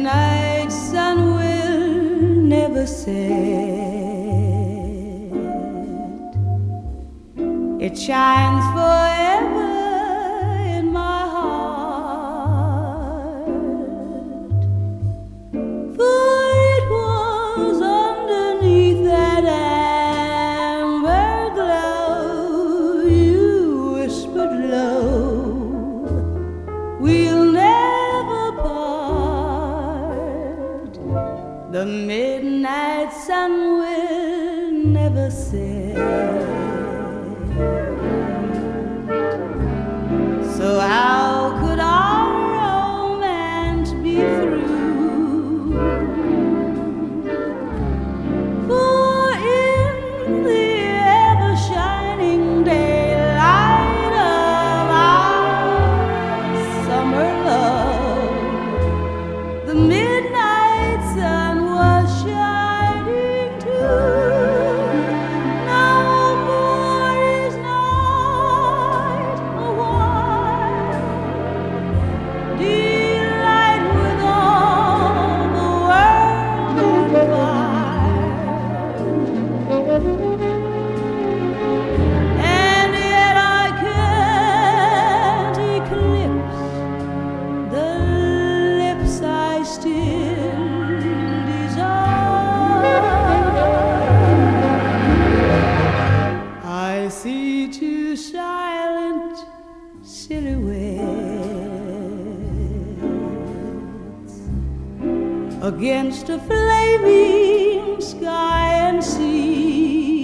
midnight sun will never set. It shines forever in my heart, for it was underneath that amber glow you whispered low, we'll never part. The midnight sun will never set. So how could our romance be through? For in the ever-shining daylight of our summer love, the midnight sun was shining too. And yet I can't eclipse the lips I still desire. I see two silent silhouettes against a flaming sky and sea.